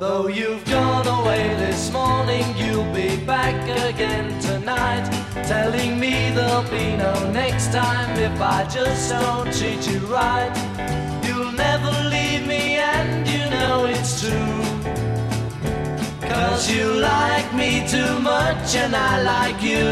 Though you've gone away this morning, you'll be back again tonight, telling me there'll be no next time if I just don't treat you right. You'll never leave me and you know it's true, 'cause you like me too much and I like you.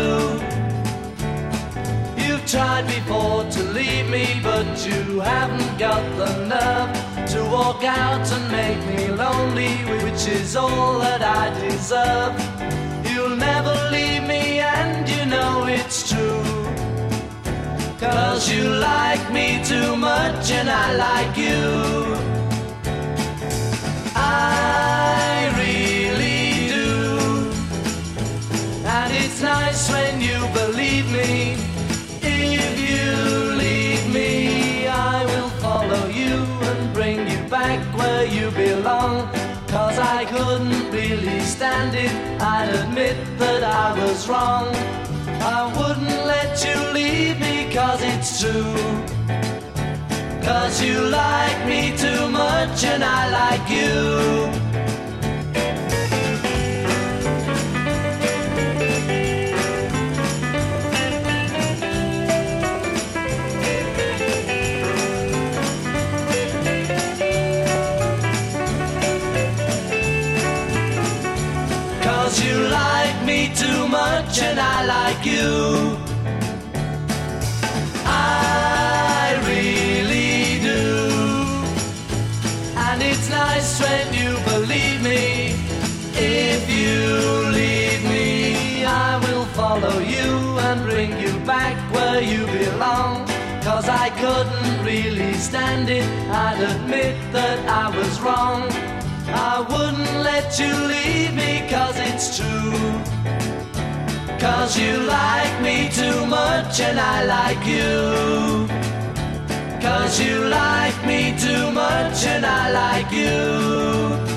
You've tried before to leave me, but you haven't got the nerve to walk out and make me lonely, which is all that I deserve. You'll never leave me and you know it's true, 'cause you like me too much and I like you. I really do, and it's nice when you believe me. If you leave me, I will follow you and bring you back where you belong, 'cause I couldn't really stand it, I'd admit that I was wrong. I wouldn't let you leave me 'cause it's true, 'cause you like me too much and I like you. 'Cause you like me too much and I like you. I really do, and it's nice when you believe me. If you leave me, I will follow you and bring you back where you belong, 'cause I couldn't really stand it, I'd admit that I was wrong. I wouldn't let you leave me 'cause it's true, 'cause you like me too much and I like you, 'cause you like me too much and I like you.